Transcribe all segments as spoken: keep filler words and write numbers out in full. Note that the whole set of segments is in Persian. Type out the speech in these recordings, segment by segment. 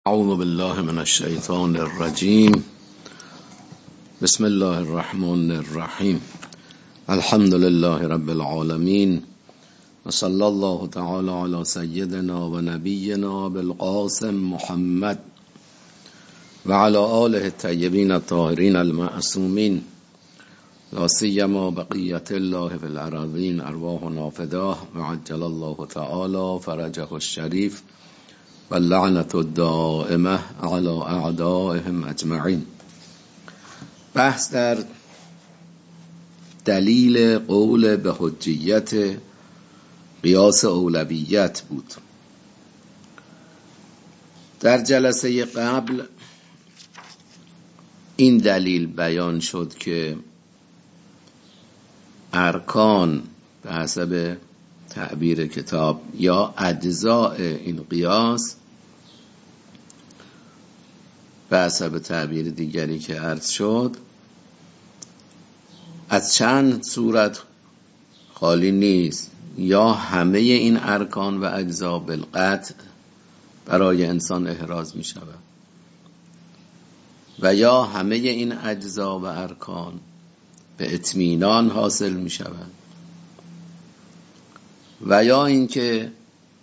اعوذ بالله من الشیطان الرجیم. بسم الله الرحمن الرحیم. الحمد لله رب العالمین و صلی الله تعالی علی سیدنا و نبینا بالقاسم محمد و علی آله الطیبین الطاهرین المعصومین، لا سیما بقیت الله فی الارضین ارواحنا فداه و عجل الله تعالی فرجه الشریف و لعنت الدائمه علی اعدائهم اجمعین. بحث در دلیل قول به حجیت قیاس اولویت بود. در جلسه قبل این دلیل بیان شد که ارکان به حسب تعبیر کتاب یا اجزاء این قیاس به حسب تعبیر دیگری که عرض شد از چند صورت خالی نیست. یا همه این ارکان و اجزا بالقطع برای انسان احراز می شود و یا همه این اجزا و ارکان به اطمینان حاصل می شود و یا اینکه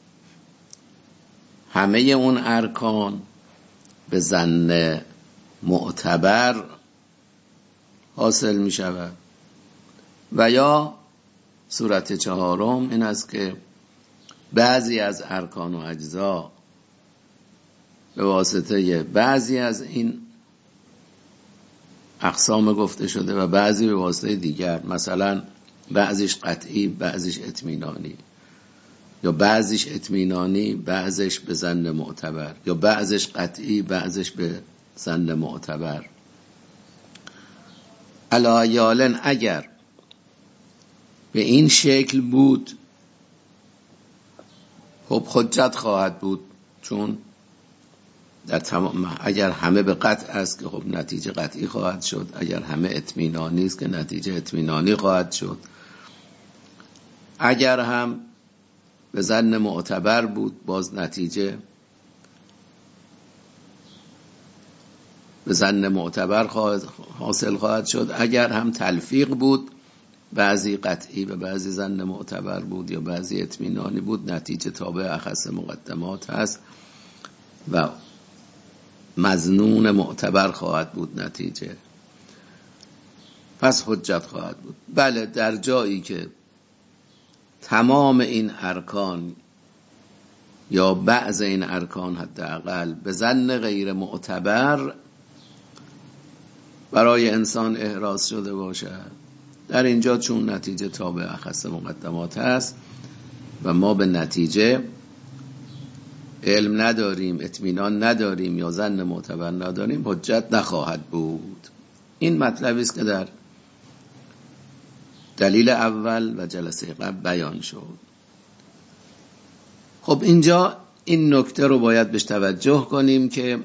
همه اون ارکان به ظن معتبر حاصل می شود و یا صورت چهارم این است که بعضی از ارکان و اجزا به واسطه بعضی از این اقسام گفته شده و بعضی به واسطه دیگر، مثلا بعضیش قطعی بعضیش اطمینانی، یا بعضیش اطمینانی بعضیش به ظن معتبر، یا بعضیش قطعی بعضیش به ظن معتبر. علایالن اگر به این شکل بود خب حجت خواهد بود، چون در تمام اگر همه به قطع است که خب نتیجه قطعی خواهد شد، اگر همه اطمینانی است که نتیجه اطمینانی خواهد شد، اگر هم به ظن معتبر بود باز نتیجه به ظن معتبر خواهد حاصل خواهد شد، اگر هم تلفیق بود بعضی قطعی و بعضی ظن معتبر بود یا بعضی اطمینانی بود، نتیجه تابع اخص مقدمات هست و مظنون معتبر خواهد بود نتیجه، پس حجت خواهد بود. بله، در جایی که تمام این ارکان یا بعض این ارکان حداقل به ظن غیر معتبر برای انسان احراز شده باشد، در اینجا چون نتیجه تابع اخص مقدمات هست و ما به نتیجه علم نداریم، اطمینان نداریم یا ظن معتبر نداریم، حجت نخواهد بود. این مطلبی است که در دلیل اول و جلسه قبل بیان شد. خب اینجا این نکته رو باید بهش توجه کنیم که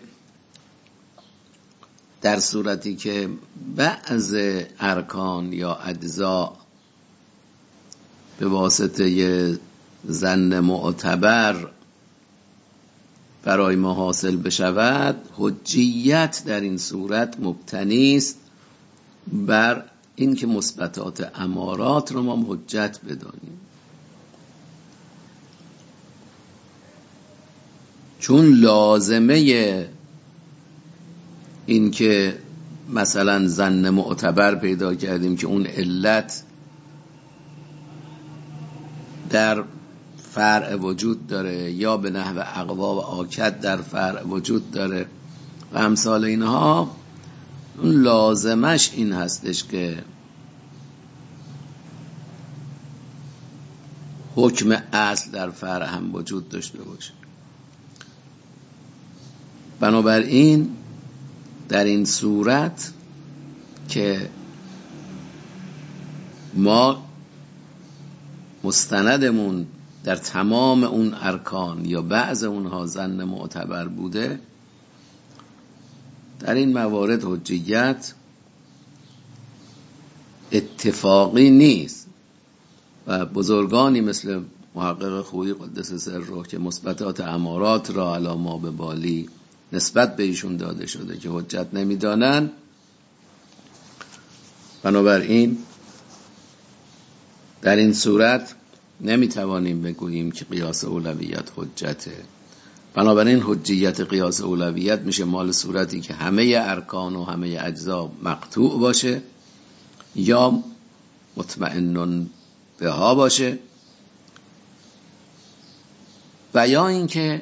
در صورتی که بعض ارکان یا اجزا به واسطه ظن معتبر برای ما حاصل بشود، حجیت در این صورت مبتنی است بر این که مثبتات امارات رو ما حجت بدانیم، چون لازمه این که مثلا ظن معتبر پیدا کردیم که اون علت در فرع وجود داره یا به نحو اقوا و آکد در فرع وجود داره و امثال اینها، اون لازمش این هستش که حکم اصل در فرع هم وجود داشته باشه. بنابراین در این صورت که ما مستندمون در تمام اون ارکان یا بعض اونها ظن معتبر بوده، در این موارد حجیت اتفاقی نیست و بزرگانی مثل محقق خویی قدس سره که مثبتات امارات را علی ما به بالی نسبت به ایشون داده شده که حجت نمیدانن، بنابراین در این صورت نمیتوانیم بگوییم که قیاس اولویت حجته. بنابراین حجیت قیاس اولویت میشه مال صورتی که همه ارکان و همه اجزا مقطوع باشه یا مطمئنن بها باشه، و یا اینکه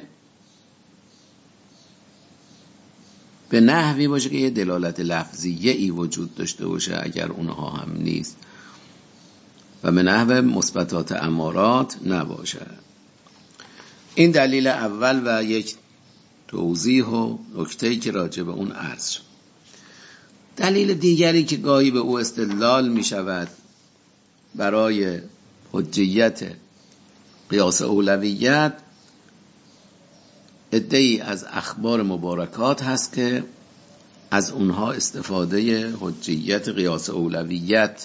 به نحوی باشه که یه دلالت لفظیه ای وجود داشته باشه اگر اونها هم نیست، و به نحو مثبتات امارات نباشه. این دلیل اول و یک توضیح و نکته‌ای که راجع به اون عرض شد. دلیل دیگری که گاهی به او استدلال می شود برای حجیت قیاس اولویت، عده‌ای از اخبار مبارکات هست که از اونها استفاده حجیت قیاس اولویت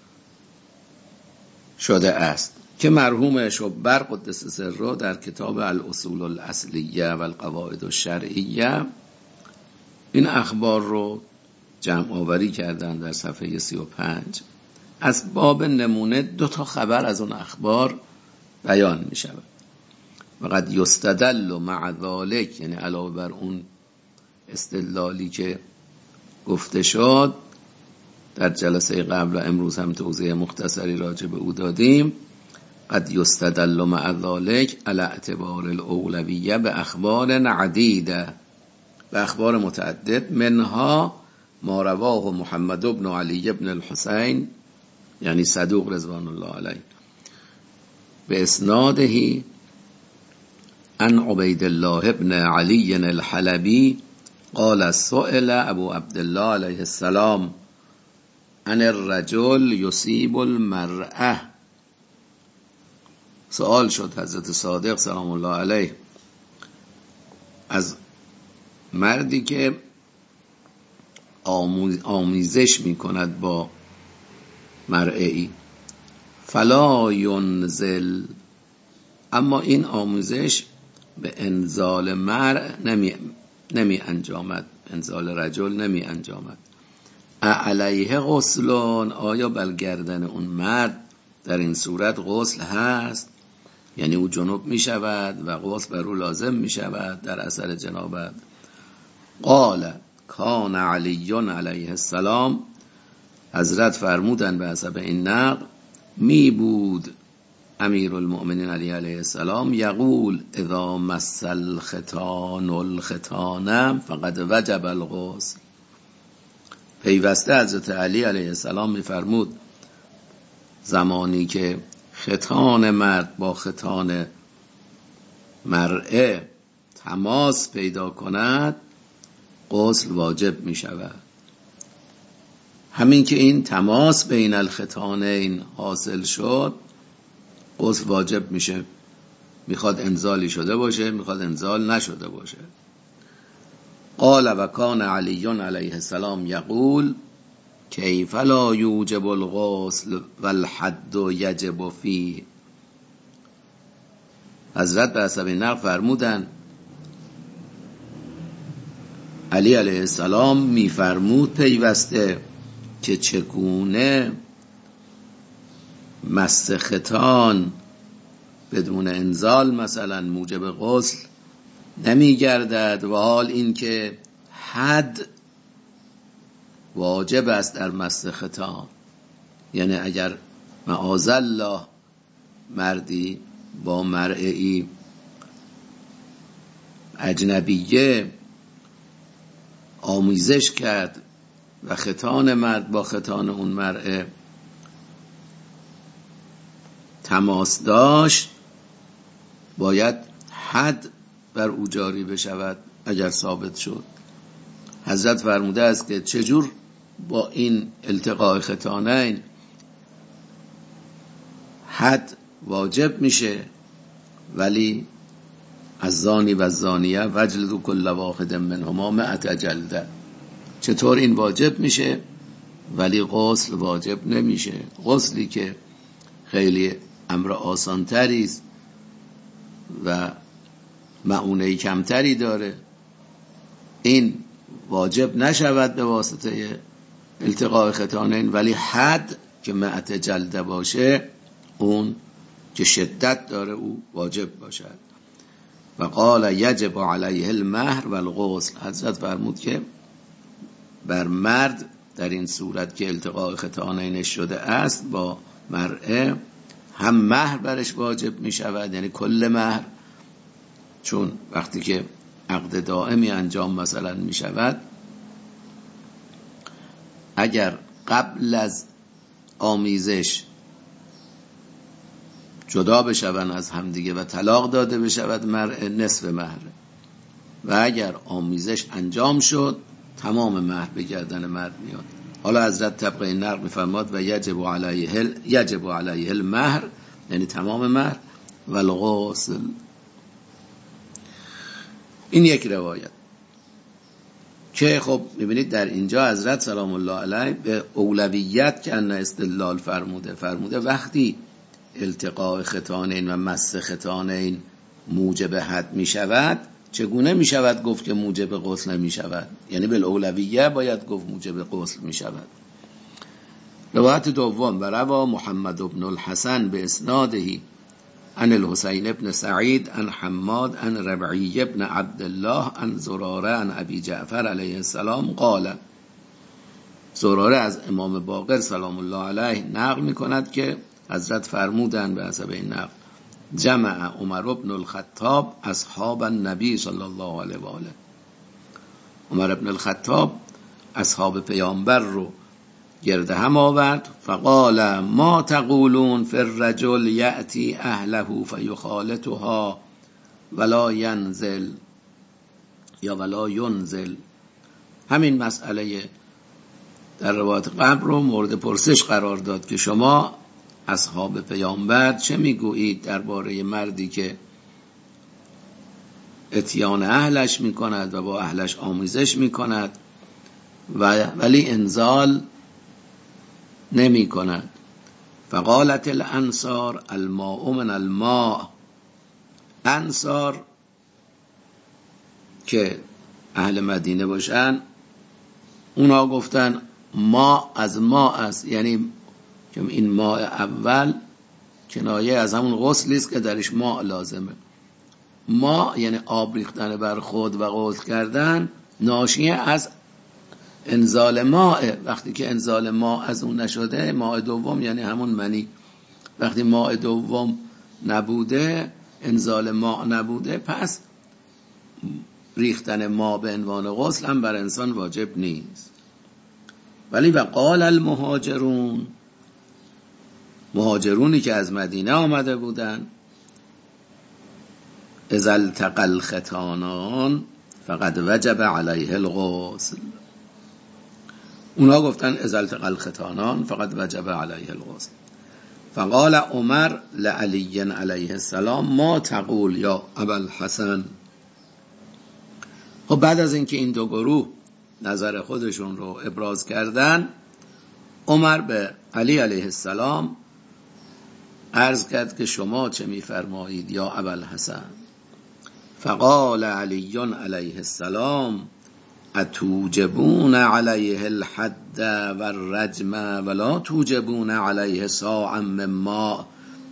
شده است که مرحوم شبر قدس سره در کتاب الاصول الاصلیه و القواعد الشرعیه این اخبار رو جمع آوری کردن در صفحه سی و پنج. از باب نمونه دو تا خبر از اون اخبار بیان می شود. وقد یستدل مع ذلک، یعنی علاوه بر اون استدلالی که گفته شد در جلسه قبل و امروز هم توضیح مختصری راجع به او دادیم، قد یستدل مع ذلک علی اعتبار الاولویه به اخبار عدیده، به اخبار متعدد، منها ما رواه محمد بن علی بن الحسین، یعنی صدوق رضوان الله علیه، به اسناده عن عبید الله بن علی الحلبی قال سئل ابو عبدالله علیه السلام عن الرجل یصیب المرأة. سوال شد حضرت صادق سلام الله علیه از مردی که آمیزش می کند با مرئی، فلا ینزل، اما این آموزش به انزال مرء نمی, نمی انجامد، انزال رجل نمی انجامد. علیه غسلون، آیا بر گردن اون مرد در این صورت غسل هست؟ یعنی او جنوب می شود و غسل بر او لازم می شود در اثر جنابت. قال کان علی علیه السلام، حضرت فرمودن به حسب این نقل، می بود امیر المؤمنین علی علیه السلام یقول اذا مس الختان الختان فقد وجب الغسل. پیوسته حضرت علی علیه السلام می فرمود زمانی که ختان مرد با ختان مرأه تماس پیدا کند غسل واجب می شود. همین که این تماس بین الختانین حاصل شد غسل واجب میشه، میخواد انزالی شده باشه میخواد انزال نشده باشه. قال و کان علی علیه السلام یقول کیف لا یوجب الغسل والحد یجب فیه. حضرت به حسب نقل فرمودن علی علیه السلام میفرمود پیوسته که چگونه مس ختان بدون انزال مثلا موجب غسل نمیگردد، و حال این که حد واجب است در مس ختان. یعنی اگر معاذالله مردی با مرئی اجنبیه آمیزش کرد و ختان مرد با ختان اون مرء تماس داشت، باید حد بر او جاری بشود اگر ثابت شد. حضرت فرموده است که چجور با این التقاء ختانین حد واجب میشه ولی الزانی و الزانیه وجلدوا کل واحد منهما مئة جلده، چطور این واجب میشه ولی غسل واجب نمیشه؟ غسلی که خیلی امر آسان تری است و مؤونه کمتری داره این واجب نشود به واسطه التقاء ختانین، ولی حد که مئت جلده باشه اون که شدت داره او واجب باشد. و قال یجب علیه المهر و الغسل. حضرت فرمود که بر مرد در این صورت که التقاء ختانین شده است با مرأه هم مهر برش واجب می شود، یعنی کل مهر، چون وقتی که عقد دائمی انجام مثلا می شود، اگر قبل از آمیزش جدا بشون از همدیگه و طلاق داده بشود مرأه، نصف مهر، و اگر آمیزش انجام شد تمام مهر به گردن مرد میاد. حالا حضرت طبق این نقل میفرماد و یجب علیه یجب علیه المهر، یعنی تمام مهر، و الغسل. این یک روایت که خب میبینید در اینجا حضرت سلام الله علیه به اولویت که ان استدلال فرموده فرموده وقتی التقاء ختانین و مس ختانین موجب حد می شود، چگونه می شود گفت که موجب غسل نمی شود؟ یعنی بالاولویه باید گفت موجب غسل می شود. روایت دوم: و روا محمد بن الحسن به اسناده عن الحسین ابن سعید عن حماد عن ربعی ابن عبدالله عن زراره عن ابی جعفر علیه السلام قال. زراره از امام باقر سلام الله علیه نقل می کند که حضرت فرمودند به حسب این نقل: جمع عمر بن الخطاب اصحاب النبی صلی الله علیه و آله. عمر بن الخطاب اصحاب پیامبر رو گرد هم آورد. فقال ما تقولون فی الرجل یأتی اهله فیخالطها ولا ینزل یا ولا ینزل. همین مسئله در روایت قبل رو مورد پرسش قرار داد که شما اصحاب پیامبر چه میگویید درباره مردی که اتیان اهلش میکند و با اهلش آمیزش میکند و ولی انزال نمی کند. فقالت الانصار الماء من الماء. انصار که اهل مدینه باشن اونا گفتن ما از ما است، یعنی که این ماء اول کنایه از همون غسلی است که درش ماء لازمه. ما یعنی آب ریختن بر خود و غسل کردن ناشی از انزال ماء. وقتی که انزال ماء از اون نشده، ماء دوم یعنی همون منی، وقتی ماء دوم نبوده، انزال ماء نبوده، پس ریختن ماء به عنوان غسل هم بر انسان واجب نیست. ولی و قال المهاجرون، مهاجرونی که از مدینه آمده بودن، اذا التقى الختانان فقد وجب علیه الغسل. اونا گفتن اذا التقى الختانان فقد وجب علیه الغسل. فقال عمر لعلی علیه السلام ما تقول یا ابا الحسن. خب بعد از اینکه این دو گروه نظر خودشون رو ابراز کردن، عمر به علی علیه السلام عرض کرد که شما چه میفرمایید یا ابا الحسن؟ فقال علی علیه السلام اتوجبون علیه الحد و الرجم ولا توجبون علیه صاعا من ماء.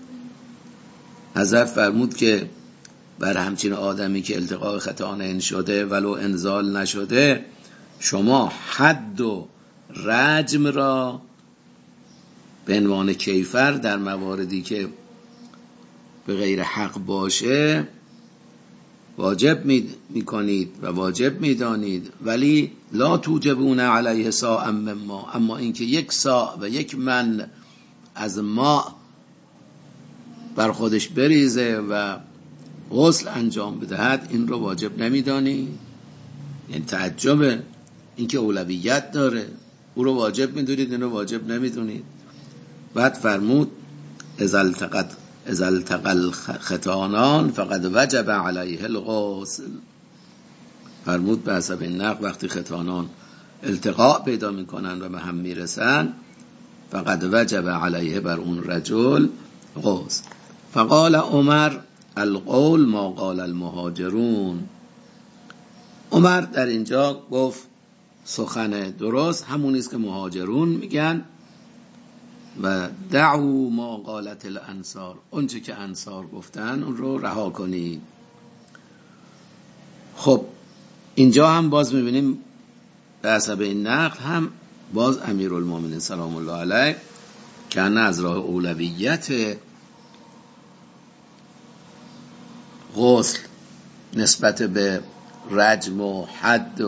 حضرت فرمود که بر همچین آدمی که التقاء ختانین شده ولو انزال نشده، شما حد و رجم را به عنوان کیفر در مواردی که به غیر حق باشه واجب می کنید و واجب می دانید، ولی لا توجبون علیه صاعا من ماء. اما اینکه یک صاع و یک من از ماء بر خودش بریزه و غسل انجام بدهد، این رو واجب نمی دانی؟ یعنی تعجبه، اینکه اولویت داره، او رو واجب می دونید، این رو واجب نمی دونید. بعد فرمود اذا التقت اذا التقى الختانان فقد وجب علیه الغسل. فرمود به حسب این نقل وقتی ختانان التقاء پیدا میکنن و به هم میرسن، فقد وجب علیه بر اون رجل غسل. فقال عمر القول ما قال المهاجرون. عمر در اینجا گفت سخن درست همونی است که مهاجرون میگن و دعوا ما قالت الانصار، اون چه که انصار گفتن اون رو رها کنید. خب اینجا هم باز میبینیم به حسب این نقل هم باز امیرالمومنین سلام الله علیه که نه از راه اولویت غسل نسبت به رجم و حد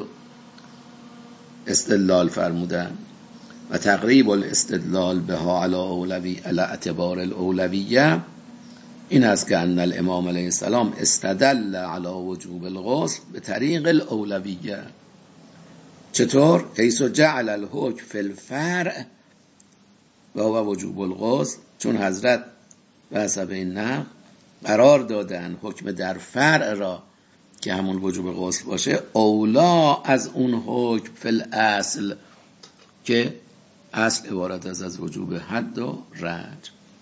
استدلال فرمودن و تقریب الاستدلال بها علی اولوی علی اعتبار الاولویه این است که ان الامام علیه السلام استدل علی وجوب الغسل به طریق الاولویه. چطور؟ حیث جعل الحکم فی الفرع و هو وجوب الغسل، چون حضرت به حسب این نقل قرار دادن حکم در فرع را که همون وجوب غسل باشه اولا از اون حکم فی الاصل که اصل عبارت از از وجوب حد و رجم.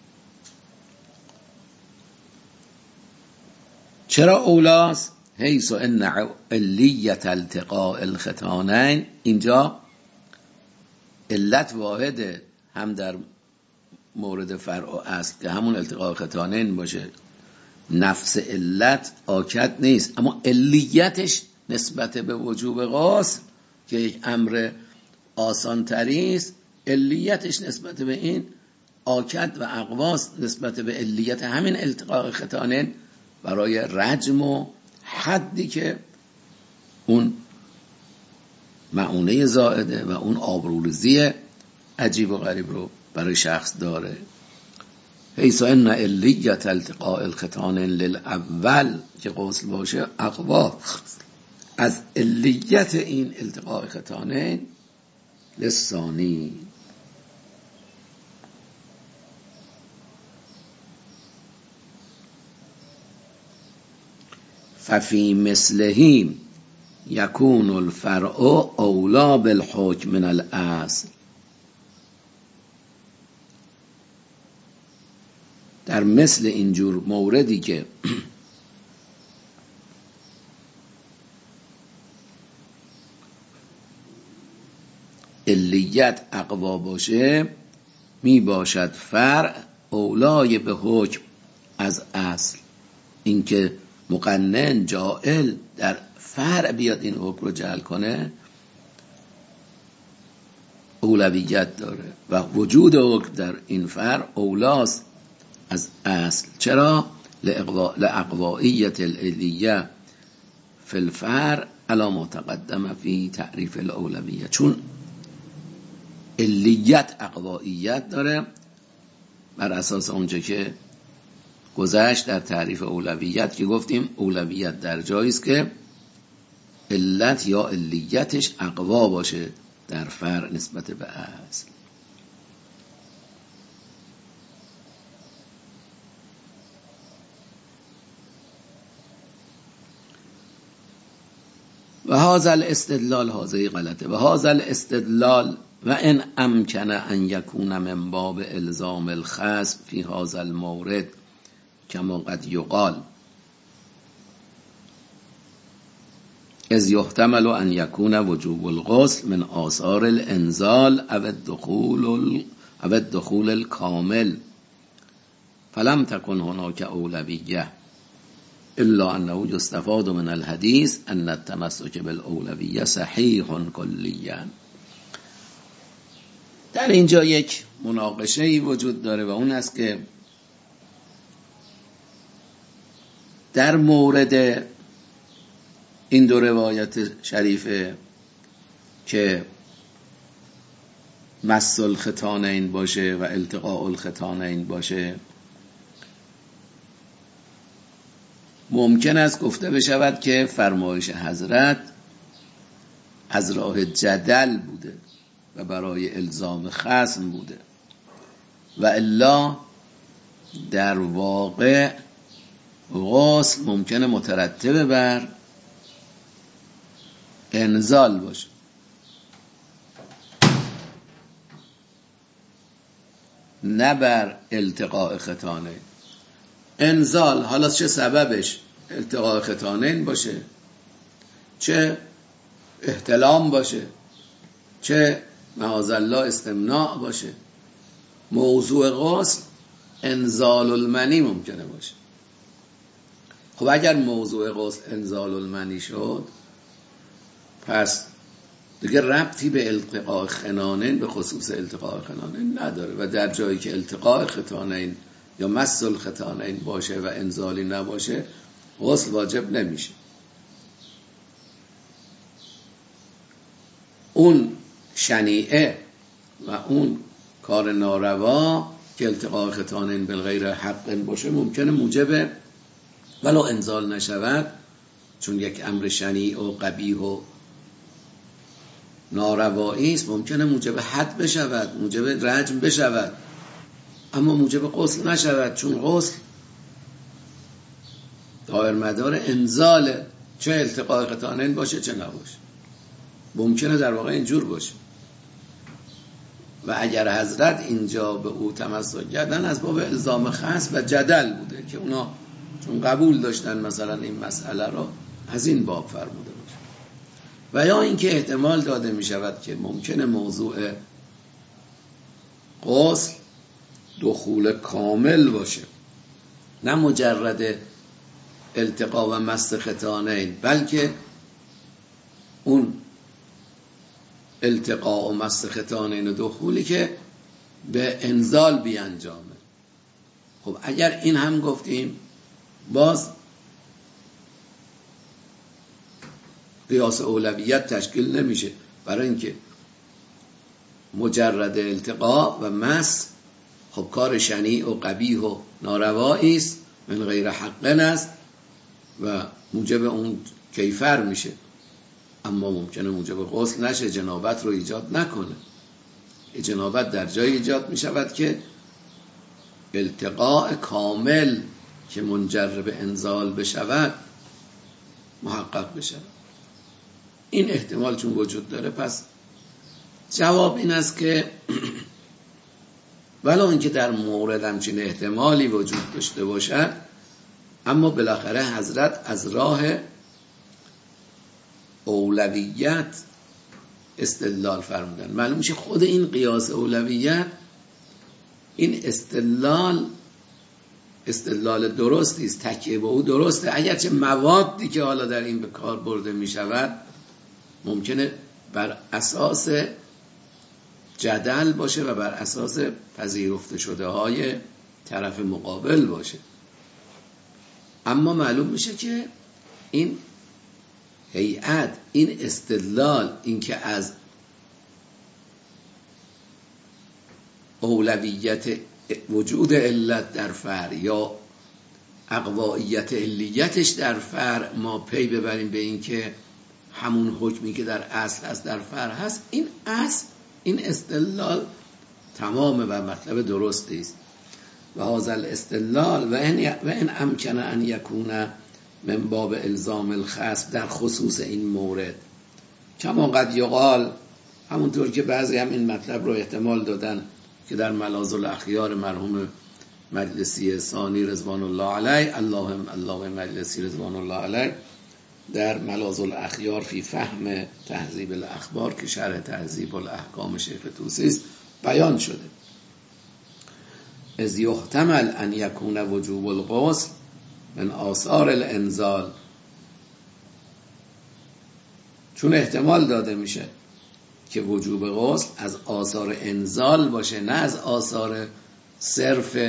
چرا اولاست؟ حیث ان علیت التقاء الختانین، اینجا علت واحده هم در مورد فرع و اصل که همون التقاء ختانین باشه، نفس علت آکد نیست، اما علیتش نسبت به وجوب غسل که یک امر آسان تری است، علیتش نسبت به این آکد و اقواست نسبت به علیت همین التقاء ختانین برای رجم و حدی که اون معونه زائده و اون آبروریزی عجیب و غریب رو برای شخص داره. حیث ان علیت التقاء الختانین للاول که غسل باشه اقوا از علیت این التقاء ختانین للثانی. ففی مثله یکون الفرع اولا بالحکم من الاصل، در مثل اینجور موردی که علیت اقوا باشه می باشد فرع اولای به حکم از اصل، اینکه مقنن جائل در فرع بیاد این حکم رو جعل کنه اولویت داره و وجود حکم در این فرع اولاست از اصل. چرا؟ لاقوائیت العلیه فی الفرع علی ما تقدم فی تعریف الاولویه، چون علیت اقوائیت داره بر اساس اونجا که گذشت در تعریف اولویت که گفتیم اولویت در جایی است که علت یا علیتش اقوا باشه در فرع نسبت به اصل. و هذا الاستدلال هذه غلطه و هذا الاستدلال و ان امکن ان یکون من باب الزام الخصم فی هذا المورد کما قد یقال اذ یحتمل ان یکون وجوب الغسل من آثار الانزال او الدخول او الدخول الكامل فلم تكن هناك اولویه الا انه یستفاد من الحدیث ان التمسک بالاولویه صحیح کلیا. در اینجا یک مناقشه‌ای وجود داره و اون است که در مورد این دو روایت شریفه که مس الختانین باشه و التقاء الختانین باشه ممکن است گفته بشود که فرمایش حضرت از راه جدل بوده و برای الزام خصم بوده و الا در واقع غسل ممکنه مترتب بر انزال باشه. نه بر التقاء ختانین. انزال حالا چه سببش التقاء ختانین باشه چه احتلام باشه، چه معاذالله استمناء باشه. موضوع غسل انزال المنی ممکنه باشه. خب اگر موضوع غسل انزال المنی شد، پس دیگه ربطی به التقاء خنانین، به خصوص التقاء خنانین نداره و در جایی که التقاء ختانین یا مس الختانین باشه و انزالی نباشه غسل واجب نمیشه. اون شنیعه و اون کار ناروا که التقاء ختانین بالغیر حق باشه ممکنه موجب ولو انزال نشود، چون یک امر شنیع و قبیح و ناروایی است، ممکنه موجب حد بشود، موجب رجم بشود، اما موجب غسل نشود، چون غسل دایر مدار انزاله، چه التقاء ختانین باشه چه نباشه. ممکنه در واقع اینجور باشه. و اگر حضرت اینجا به او تمسک کردن از باب الزام خاص و جدل بوده که اونا چون قبول داشتن مثلا این مسئله رو از این باب فرموده باشه. و یا اینکه احتمال داده می شود که ممکنه موضوع غسل دخول کامل باشه، نه مجرد التقا و مس ختانین، بلکه اون التقا و مس ختانین و دخولی که به انزال بیانجامه. خب اگر این هم گفتیم باز قیاس اولویت تشکیل نمیشه، برای اینکه مجرد التقا و مس خب کار شنیع و قبیح و ناروایی است، من غیر حق است و موجب اون کیفر میشه، اما ممکنه موجب غسل نشه، جنابت رو ایجاد نکنه. جنابت در جای ایجاد میشود که التقاء کامل که منجر به انزال بشود محقق بشود. این احتمال چون وجود داره، پس جواب این است که ولو اینکه در مورد همچین احتمالی وجود داشته باشد، اما بالاخره حضرت از راه اولویت استدلال فرمودن. معلوم میشه خود این قیاس اولویت، این استدلال استدلال درستی است، تکیه به او درسته، اگرچه موادی که حالا در این به کار برده می شود ممکنه بر اساس جدل باشه و بر اساس پذیرفته شده های طرف مقابل باشه. اما معلوم میشه که این هیئت، این استدلال، این که از اولویت وجود علت در فرع یا اقوائیت علیتش در فرع ما پی ببریم به این که همون حکمی که در اصل هست در فرع هست، این اصل، این استدلال تمامه و مطلب درستی است. و هذا الاستدلال و ان و ان امکن ان یکون من باب الزام الخصم در خصوص این مورد، کما قد یقال، همونطور که بعضی هم این مطلب رو احتمال دادن که در ملاذ الاخیار مرحوم مجلسی ثانی رضوان الله علیه، اللهم اللهم مجلسی رضوان الله علیه، در ملاذ الاخیار فی فهم تهذیب الاخبار که شرح تهذیب الاحکام شیخ طوسی است بیان شده. از یحتمل ان یکون وجوب الغسل من آثار الانزال، چون احتمال داده میشه که وجوب غسل از آثار انزال باشه، نه از آثار صرف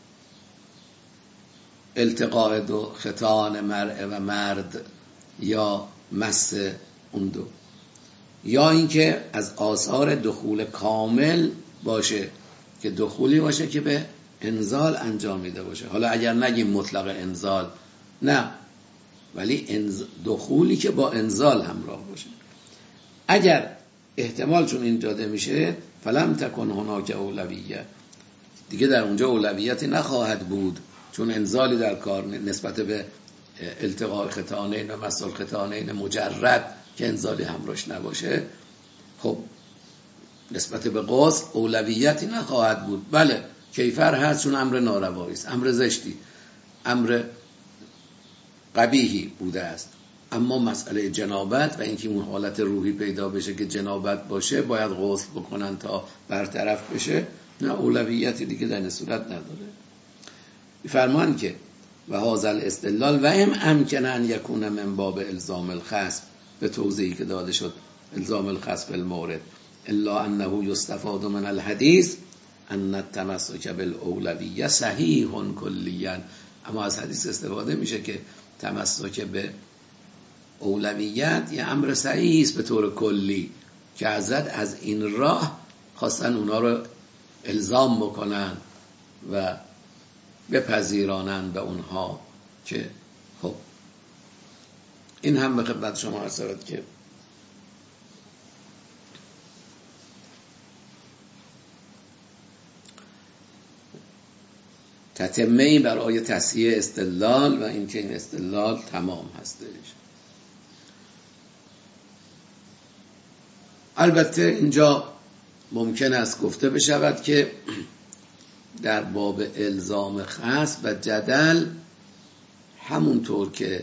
التقاء دو ختان مرء و مرد یا مس اون دو، یا اینکه از آثار دخول کامل باشه که دخولی باشه که به انزال انجامیده باشه. حالا اگر نگیم مطلق انزال، نه، ولی انز... دخولی که با انزال همراه باشه. اگر احتمال چون این داده میشه فلم تکن هناک اولویت، دیگه در اونجا اولویتی نخواهد بود، چون انزالی در کار نسبت به التقاء ختانین و مس الختانین مجرد که انزالی همراهش نباشه، خب نسبت به غسل اولویتی نخواهد بود. بله کیفر هست، چون امر ناروایی است، امر زشتی، امر قبیحی بوده است، اما مسئله جنابت و اینکه اون حالت روحی پیدا بشه که جنابت باشه باید غسل بکنن تا برطرف بشه، نه اولویتی دیگه در این صورت نداره. فرمان که و هذا الاستدلال و ام امکن ان یکون من باب الزام الخصم، به توضیحی که داده شد الزام الخصم المورد، الا انه یستفاد من الحدیث ان التمسک بالاولویه صحیح کلیا. اما از حدیث استفاده میشه که تمسک به اولویت یه امر صحیح است به طور کلی، که حضرت از این راه خواستن اونا رو الزام بکنن و بپذیرانن به اونها. که خب این هم به خدمت شما عرض شود که تتمه‌ای برای تصحیح استدلال و اینکه این استدلال تمام هستش. البته اینجا ممکن است گفته بشود که در باب الزام خصم و جدل همونطور که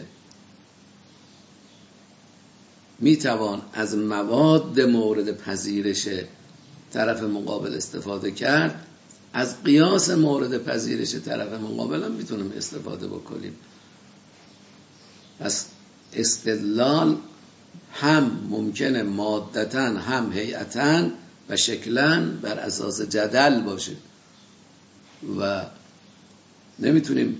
میتوان از مواد مورد پذیرش طرف مقابل استفاده کرد، از قیاس مورد پذیرش طرف مقابل هم میتونیم استفاده بکنیم. پس استدلال هم ممکنه مادتاً هم هیئتاً و شکلاً بر اساس جدل باشه و نمیتونیم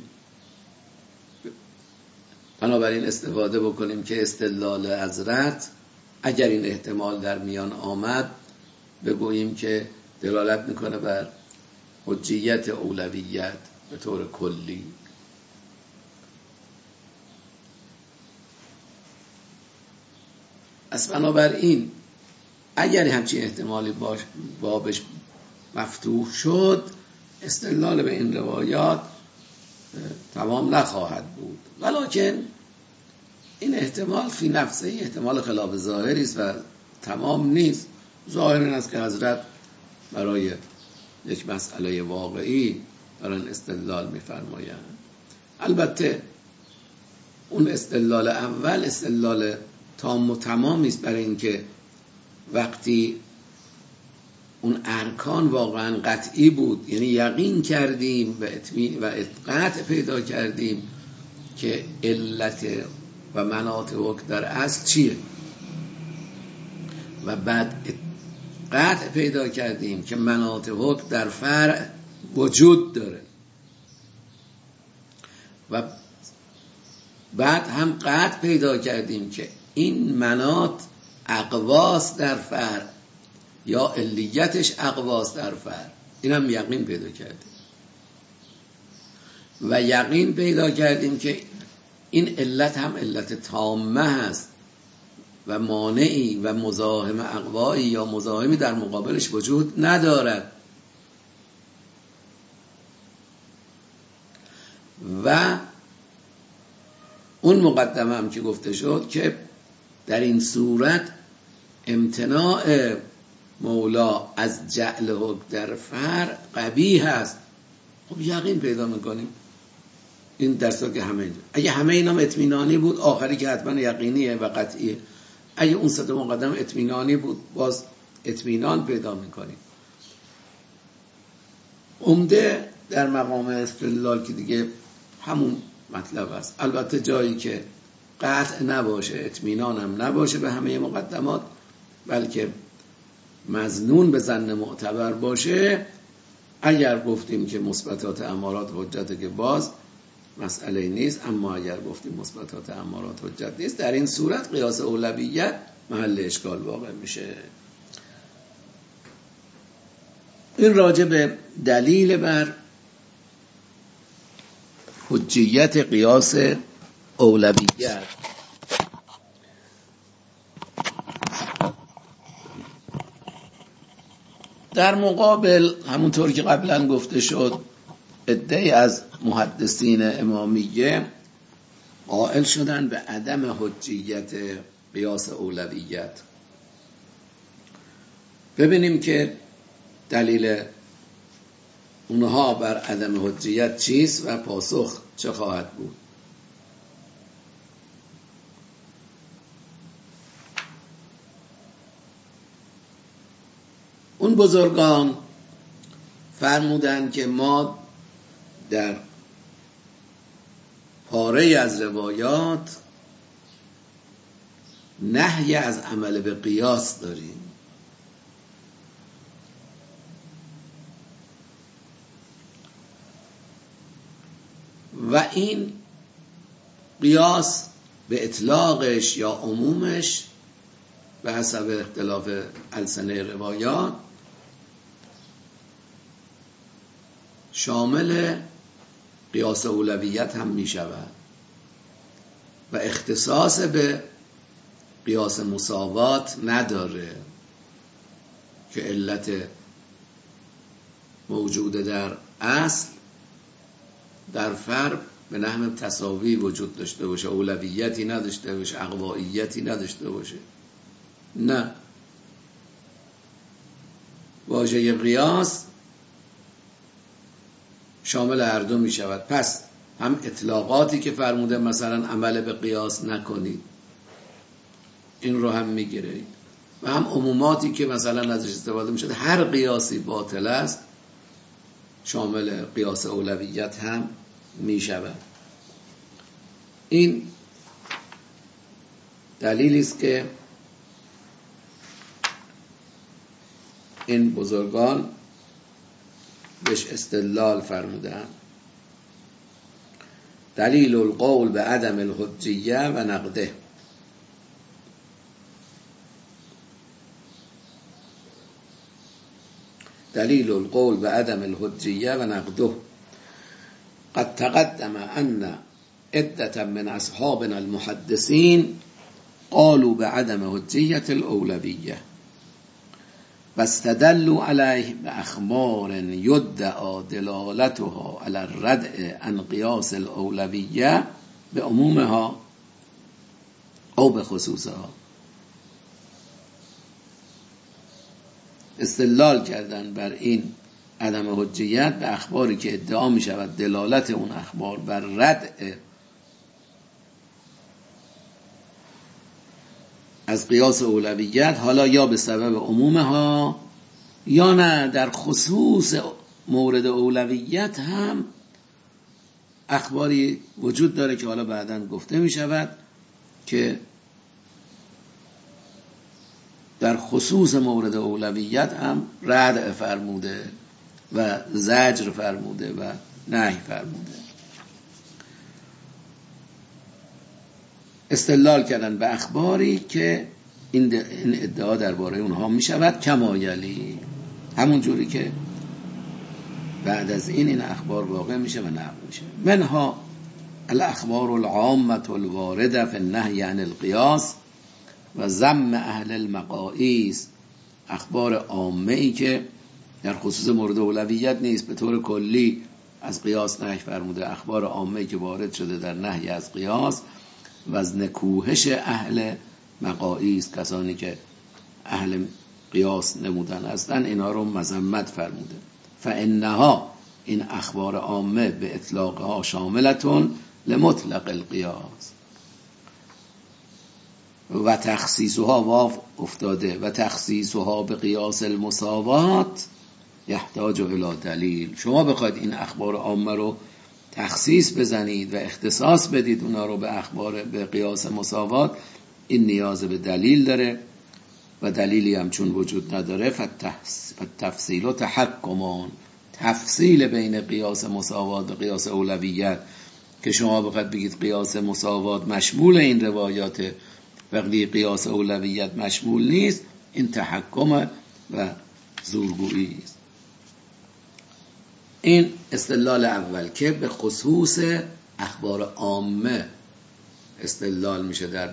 بنابراین استفاده بکنیم که استدلال حضرت اگر این احتمال در میان آمد بگوییم که دلالت میکنه بر حجیت اولویت به طور کلی. از بنابراین اگر همچین احتمالی باش بابش مفتوح شد، استدلال به این روایات تمام نخواهد بود، ولکن این احتمال فی نفسه احتمال خلاف ظاهری است و تمام نیست. ظاهر این است که حضرت برای یک مسئله واقعی دارن استدلال می‌فرمایند. البته اون استدلال اول استدلال تام و تمامی است، برای اینکه وقتی اون ارکان واقعا قطعی بود، یعنی یقین کردیم و اطمینان و قطع پیدا کردیم که علت و مناط حکم در اصل چیه، و بعد قطع پیدا کردیم که مناط حکم در فرع وجود داره، و بعد هم قطع پیدا کردیم که این مناط اقواس در فرع یا علیتش اقواس در فرع، این هم یقین پیدا کردیم. و یقین پیدا کردیم که این علت هم علت تامه هست و مانعی و مزاحم اقوایی یا مزاحمی در مقابلش وجود ندارد. و اون مقدمه هم که گفته شد که در این صورت امتناع مولا از جعل حکم در فرع قبیح هست. خب یقین پیدا میکنیم این درسا که همه اینجا. اگه همه اینا اطمینانی بود، آخری که حتما یقینیه و قطعیه. اگه اون سطح مقدم اطمینانی بود، باز اطمینان پیدا میکنیم. عمده در مقام استدلال که دیگه همون مطلب است. البته جایی که قطع نباشه، اطمینان هم نباشه به همه مقدمات، بلکه مظنون به ظن معتبر باشه، اگر گفتیم که مثبتات امارات حجته که باز مسئله نیست. اما اگر گفتیم مثبتات امارات حجت نیست، در این صورت قیاس اولویت محل اشکال واقع میشه. این راجع به دلیل بر حجیت قیاس اولویت. در مقابل همونطور که قبلا گفته شد، عده‌ای از محدثین امامیه قائل شدن به عدم حجیت قیاس اولویت. ببینیم که دلیل اونها بر عدم حجیت چیست و پاسخ چه خواهد بود. اون بزرگان فرمودند که ما در پاره از روایات نهی از عمل به قیاس داریم. و این قیاس به اطلاقش یا عمومش به حسب اختلاف السنه روایات شامل قیاس اولویت هم می شود و اختصاص به قیاس مساوات نداره که علت موجوده در اصل در فرق به نحو تساوی وجود داشته باشه، اولویتی نداشته باشه، اقوائیتی نداشته باشه. نه، واژه قیاس شامل هر دو می شود. پس هم اطلاقاتی که فرموده مثلا عمل به قیاس نکنید این رو هم می گیرید و هم عموماتی که مثلا ازش استفاده می شده هر قیاسی باطل است شامل قیاس اولویت هم می شود. این دلیلی است که این بزرگان بهش استدلال فرمودند. دلیل القول به عدم الحجیه و نقده. دلیل القول به عدم الحجیه و نقده قد تقدم ان عدة من اصحابنا المحدثین قالوا بعدم حجیة الاولویه و استدلوا علیه باخبار یدعا دلالتها علی الردع عن قیاس الاولویه به عمومها او به خصوصها. استدلال کردن بر این عدم حجیت به اخباری که ادعا می شود دلالت اون اخبار بر ردع از قیاس اولویت، حالا یا به سبب عمومها یا نه در خصوص مورد اولویت هم اخباری وجود داره که حالا بعداً گفته می شود که در خصوص مورد اولویت هم ردع فرموده و زجر فرموده و نهی فرموده. استدلال کردن به اخباری که این ادعا درباره اونها می شود کمایلی، همون جوری که بعد از این این اخبار واقع میشه و نقل میشه. منها الاخبار العامة الوارده فی النهی عن القیاس و ذم اهل المقاییس، اخبار عامه ای که در خصوص مورد اولویت نیست، به طور کلی از قیاس نهی فرموده. اخبار عامه ای که وارد شده در نهی از قیاس و از نکوهش اهل مقاییس، کسانی که اهل قیاس نمودن هستن، اینا رو مذمت فرموده. فانها این اخبار عامه به اطلاقها شاملتون لمطلق القیاس و تخصیصها واف افتاده و تخصیصها به قیاس المساوات یحتاج الی دلیل. شما بخواید این اخبار عامه رو تخصیص بزنید و اختصاص بدید اونا رو به اخبار به قیاس مساوات، این نیاز به دلیل داره و دلیلی هم چون وجود نداره فتفصیل و تحکمان، تفصیل بین قیاس مساوات و قیاس اولویت که شما بخواید بگید قیاس مساوات مشمول این روایات وقتی قیاس اولویت مشمول نیست، این تحکم و زورگویی است. این استدلال اول که به خصوص اخبار عامه استدلال میشه در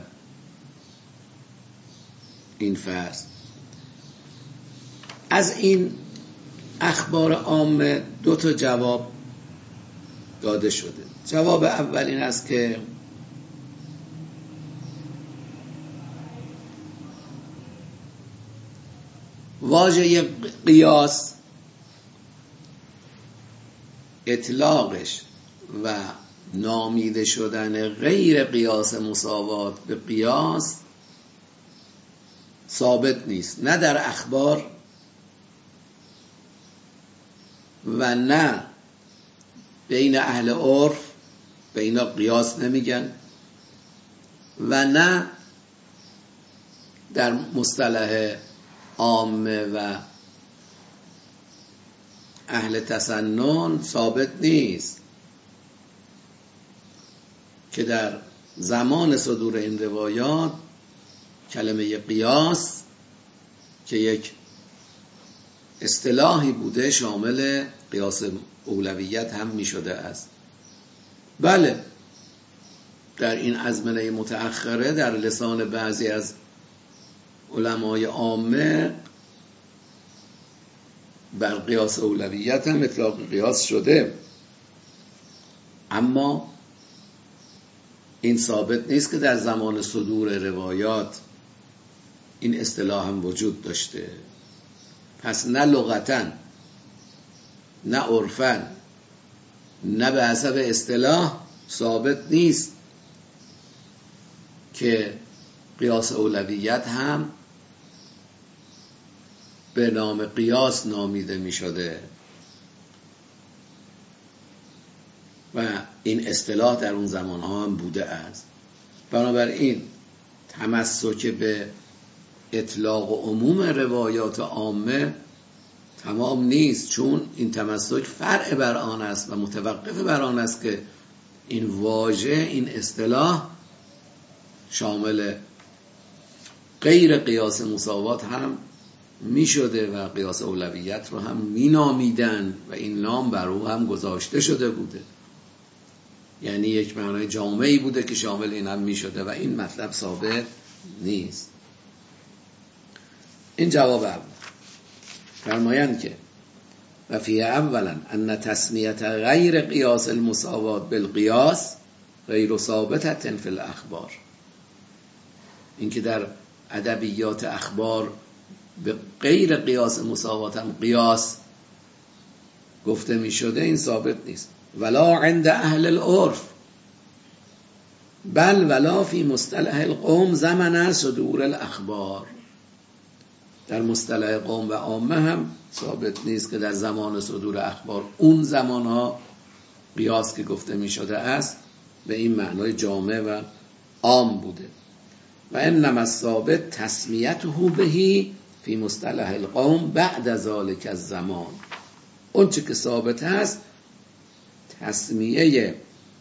این فصل. از این اخبار عامه دو تا جواب داده شده. جواب اول این است که واژه قیاس اطلاقش و نامیده شدن غیر قیاس مساوات به قیاس ثابت نیست، نه در اخبار و نه بین اهل عرف به اینا قیاس نمیگن و نه در مصطلح عامه و اهل تسنن ثابت نیست که در زمان صدور این روایات کلمه قیاس که یک اصطلاحی بوده شامل قیاس اولویت هم می شده است. بله در این ازمنه متأخره در لسان بعضی از علمای عامه بر قیاس اولویت هم اطلاق قیاس شده، اما این ثابت نیست که در زمان صدور روایات این اصطلاح هم وجود داشته. پس نه لغتاً نه عرفاً نه به حسب اصطلاح ثابت نیست که قیاس اولویت هم به نام قیاس نامیده می شده و این اصطلاح در اون زمان ها هم بوده است. بنابراین تمسک به اطلاق و عموم روایات عامه تمام نیست، چون این تمسک فرع بر آن است و متوقف بر آن است که این واژه، این اصطلاح شامل غیر قیاس مساوات هم می شده و قیاس اولویت رو هم می نامیدن و این نام بر او هم گذاشته شده بوده، یعنی یک معنای جامعی بوده که شامل این هم می شده و این مطلب ثابت نیست. این جواب اول. فرمایند که و فی اولا ان تسمیت غیر قیاس المساوات بالقیاس غیر ثابتة فی الاخبار. این که در ادبیات اخبار به غیر قیاس مساوات هم قیاس گفته می شده این ثابت نیست. ولا عند اهل العرف بل ولا فی مصطلح القوم زمن صدور الاخبار. در مصطلح قوم و عامه هم ثابت نیست که در زمان صدور اخبار اون زمانها قیاس که گفته می شده است به این معنای جامع و عام بوده. و انما الثابت تسمیته بهی فی مصطلح القوم بعد ذلک الزمان. اون چه که ثابت هست تسمیه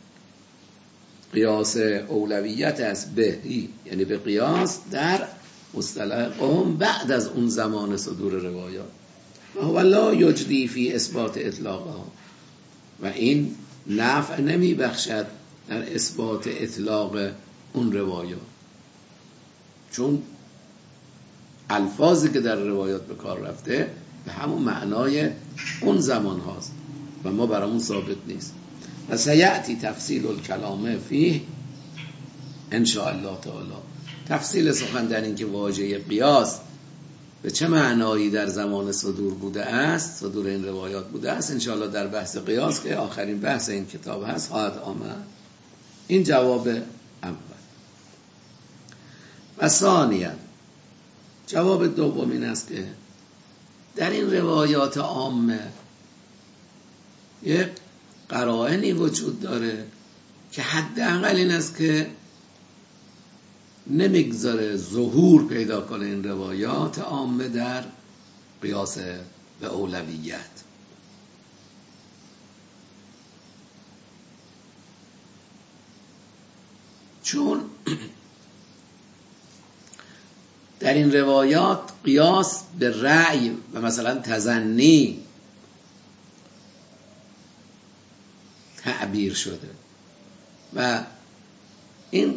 قیاس اولویت است بهی، یعنی به قیاس در مصطلح قوم بعد از اون زمان صدور روایات. و هو لا یجدی فی اثبات اطلاقها، و این نفع نمی بخشد در اثبات اطلاق اون روایات، چون الفاظی که در روایات به کار رفته به همون معنای اون زمان هاست و ما برامون ثابت نیست. و سیأتی تفصیل الکلام فیه ان شاء الله تعالی. تفصیل سخن در این که واژه قیاس به چه معنایی در زمان صدور بوده است، صدور این روایات بوده است، ان شاء الله در بحث قیاس که آخرین بحث این کتاب هست خواهد آمد. این جواب اول. و ثانیاً جواب دوم این است که در این روایات عامه یک قرائنی وجود داره که حداقل این است که نمیگذاره ظهور پیدا کنه این روایات عامه در قیاس به اولویت. چون در این روایات قیاس به رأی و مثلا تظنی تعبیر شده و این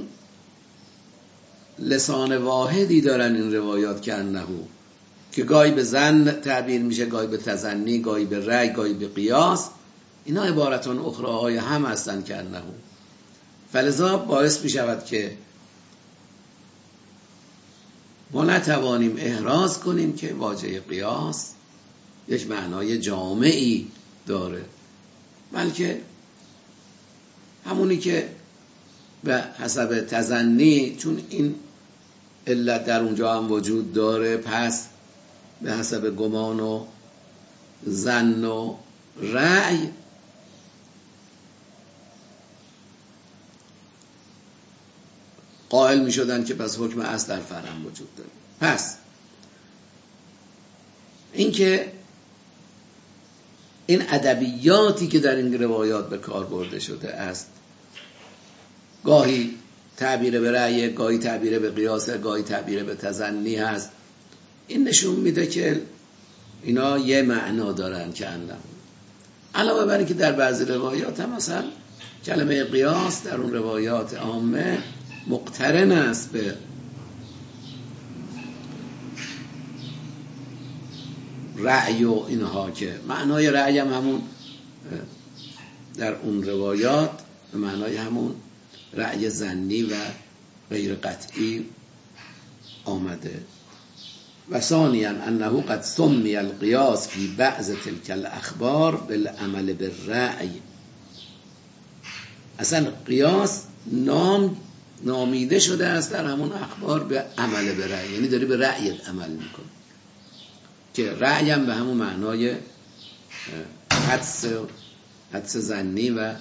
لسان واحدی دارن این روایات که انه که گاهی به ظن تعبیر میشه، گاهی به تظنی، گاهی به رأی، گاهی به قیاس. اینا عبارتان اخراهای هم هستن که انه، فلذا باعث میشود که ما نتوانیم احراز کنیم که واژه قیاس یک معنای جامعی داره، بلکه همونی که به حسب تظنی، چون این علت در اونجا هم وجود داره، پس به حسب گمان و ظن و رأی قائل می شدن که پس حکم اصل در فرع وجود داره. پس اینکه این ادبیاتی که در این روایات به کار برده شده است، گاهی تعبیر به رأی، گاهی تعبیر به قیاس، گاهی تعبیر به تظنی هست، این نشون میده که اینا یه معنا دارن که اندام. علاوه بر اینکه در بعضی روایات هم مثلا کلمه قیاس در اون روایات عامه مقترن است به رأی و اینها، که معنای رأی هم همون در اون روایات به معنای همون رأی ظنی و غیر قطعی آمده. و ثانیاً انه قد سمی القیاس فی بعض تلک الاخبار بالعمل بالرأی. اصلا قیاس نام نامیده شده است در همون اخبار به عمل به رأی، یعنی داری به رأیت عمل میکنه، که رأی هم به همون معنای حدس حدس ظنی و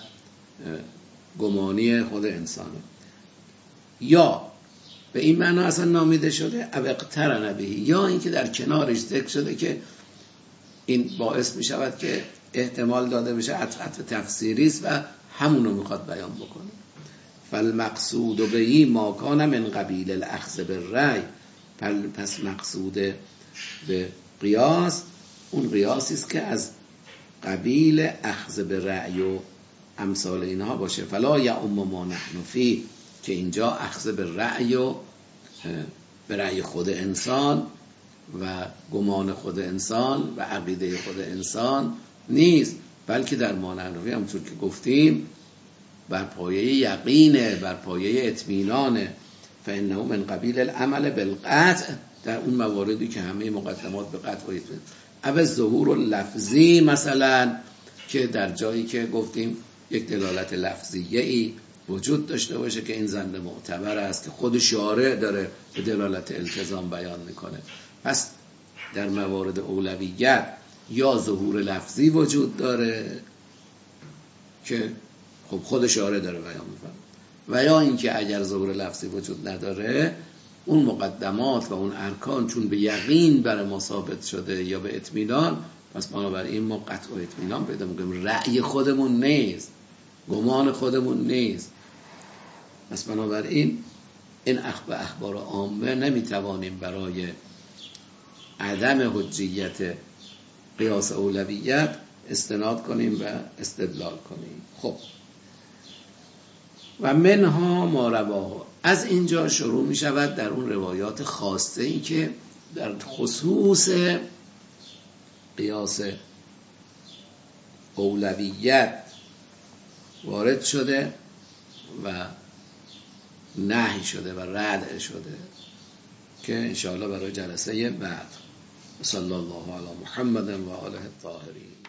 گمانی خود انسانه. یا به این معنا اصلا نامیده شده او اقترن به، یا اینکه در کنارش ذکر شده که این باعث می شود که احتمال داده بشه عطف تفسیری است و همونو میخواد بیان بکنه. فالمقصود به ما کان من قبیل الاخذ بالرأی، پس مقصود به قیاس اون قیاسی است که از قبیل اخذ بالرأی و امثال اینها باشه. فلا یعم ما نحن فی، که اینجا اخذ بالرأی و به رأی خود انسان و گمان خود انسان و عقیده خود انسان نیست، بلکه در ما نحن فی همونطور که گفتیم بر پایه یقینه، بر پایه اطمینانه. فانه من قبیل العمل بالقطع، در اون مواردی که همه مقدمات به قطع باید بود. او ظهور لفظی مثلا، که در جایی که گفتیم یک دلالت لفظیه ای وجود داشته باشه که این ظن معتبر است، که خود شارع داره به دلالت التزام بیان میکنه. پس در موارد اولویت یا ظهور لفظی وجود داره که خب خود شارع داره بیان میکنه، و یا اینکه اگر ظهور لفظی وجود نداره، اون مقدمات و اون ارکان چون به یقین بر ما ثابت شده یا به اطمینان، پس بنابراین ما قطع و اطمینان پیدا میکنیم، رأی خودمون نیست، گمان خودمون نیست. پس بنابراین این اخبار عامه نمیتوانیم برای عدم حجیت قیاس اولویت استناد کنیم و استدلال کنیم. خب و منها ما رواه، از اینجا شروع می شود در اون روایات خاصه ای که در خصوص قیاس اولویت وارد شده و نهی شده و رد شده، که انشاءالله برای جلسه بعد. صلی الله علی محمد و آله الطاهرین.